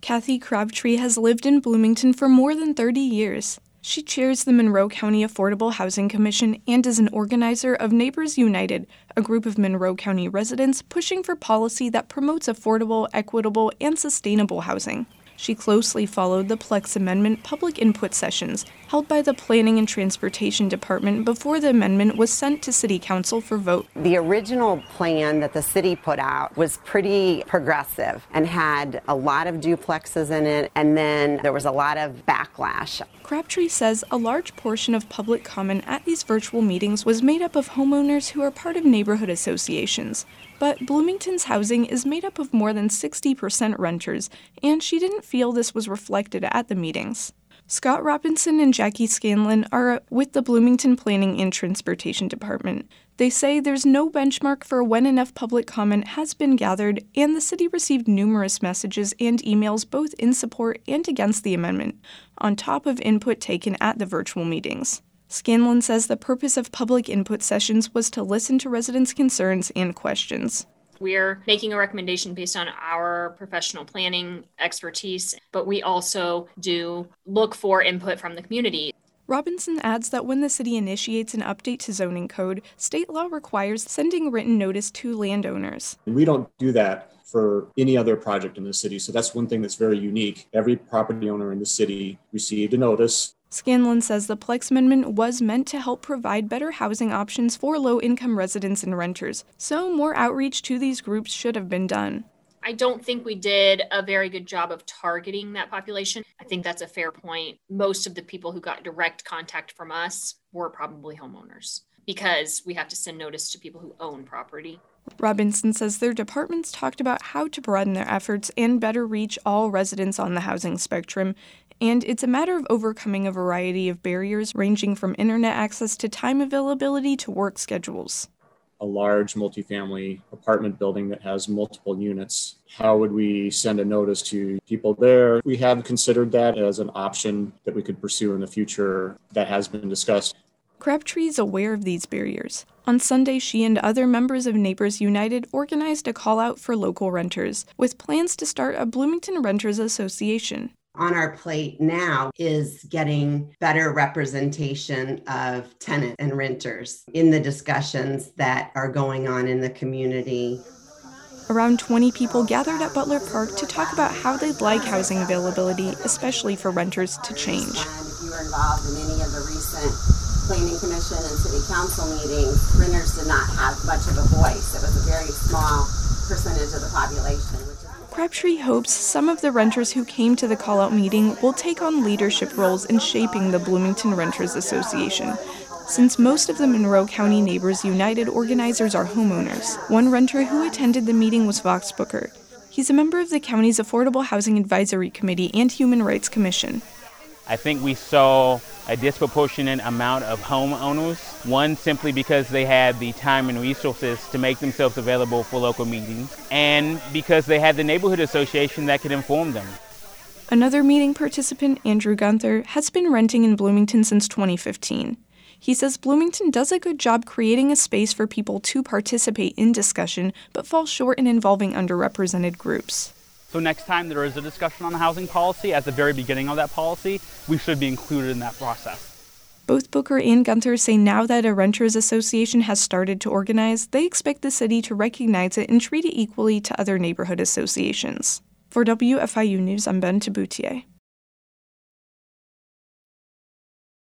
Kathy Crabtree has lived in Bloomington for more than 30 years. She chairs the Monroe County Affordable Housing Commission and is an organizer of Neighbors United, a group of Monroe County residents pushing for policy that promotes affordable, equitable, and sustainable housing. She closely followed the Plex Amendment public input sessions held by the Planning and Transportation Department before the amendment was sent to City Council for vote. The original plan that the city put out was pretty progressive and had a lot of duplexes in it, and then there was a lot of backlash. Crabtree says a large portion of public comment at these virtual meetings was made up of homeowners who are part of neighborhood associations. But Bloomington's housing is made up of more than 60% renters, and she didn't feel this was reflected at the meetings. Scott Robinson and Jackie Scanlon are with the Bloomington Planning and Transportation Department. They say there's no benchmark for when enough public comment has been gathered, and the city received numerous messages and emails both in support and against the amendment, on top of input taken at the virtual meetings. Scanlon says the purpose of public input sessions was to listen to residents' concerns and questions. We're making a recommendation based on our professional planning expertise, but we also do look for input from the community. Robinson adds that when the city initiates an update to zoning code, state law requires sending written notice to landowners. We don't do that for any other project in the city, so that's one thing that's very unique. Every property owner in the city received a notice. Scanlon says the Plex Amendment was meant to help provide better housing options for low-income residents and renters, so more outreach to these groups should have been done. I don't think we did a very good job of targeting that population. I think that's a fair point. Most of the people who got direct contact from us were probably homeowners because we have to send notice to people who own property. Robinson says their departments talked about how to broaden their efforts and better reach all residents on the housing spectrum, and it's a matter of overcoming a variety of barriers ranging from internet access to time availability to work schedules. A large multifamily apartment building that has multiple units. How would we send a notice to people there? We have considered that as an option that we could pursue in the future that has been discussed. Crabtree is aware of these barriers. On Sunday, she and other members of Neighbors United organized a call-out for local renters, with plans to start a Bloomington Renters Association. On our plate now is getting better representation of tenants and renters in the discussions that are going on in the community. Around 20 people gathered at Butler Park to talk about how they'd like housing availability, especially for renters, to change. And if you were involved in any of the recent Planning Commission and City Council meetings, renters did not have much of a voice. It was a very small percentage of the population. Crabtree hopes some of the renters who came to the call-out meeting will take on leadership roles in shaping the Bloomington Renters Association, since most of the Monroe County Neighbors United organizers are homeowners. One renter who attended the meeting was Vox Booker. He's a member of the county's Affordable Housing Advisory Committee and Human Rights Commission. I think we saw a disproportionate amount of homeowners, one simply because they had the time and resources to make themselves available for local meetings, and because they had the neighborhood association that could inform them. Another meeting participant, Andrew Gunther, has been renting in Bloomington since 2015. He says Bloomington does a good job creating a space for people to participate in discussion, but falls short in involving underrepresented groups. So next time there is a discussion on housing policy, at the very beginning of that policy, we should be included in that process. Both Booker and Gunther say now that a renters association has started to organize, they expect the city to recognize it and treat it equally to other neighborhood associations. For WFIU News, I'm Ben Taboutier.